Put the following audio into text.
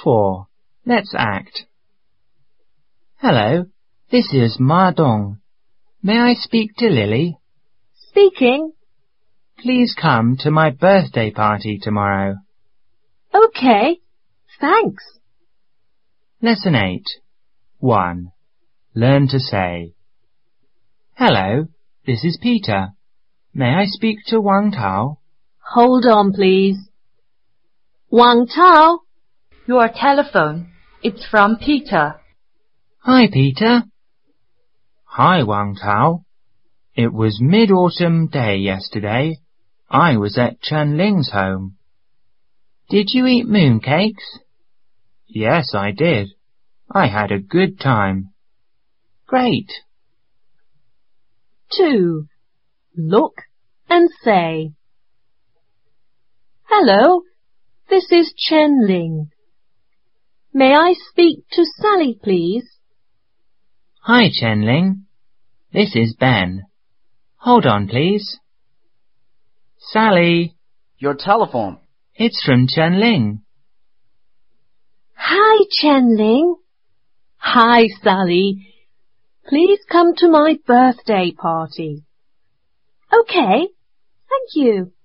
4. Let's act. Hello, this is Ma Dong. May I speak to Lily? Speaking. Please come to my birthday party tomorrow. Okay, thanks. Lesson 8. 1. Learn to say. Hello, this is Peter. May I speak to Wang Tao? Hold on, please. Wang Tao. Your telephone. It's from Peter. Hi, Peter. Hi, Wang Tao. It was Mid-Autumn Day yesterday. I was at Chen Ling's home. Did you eat mooncakes? Yes, I did. I had a good time. Great. 2. Look and say. Hello, this is Chen Ling. May I speak to Sally, please? Hi, Chen Ling. This is Ben. Hold on, please. Sally. Your telephone. It's from Chen Ling. Hi, Chen Ling. Hi, Sally. Please come to my birthday party. Okay, thank you.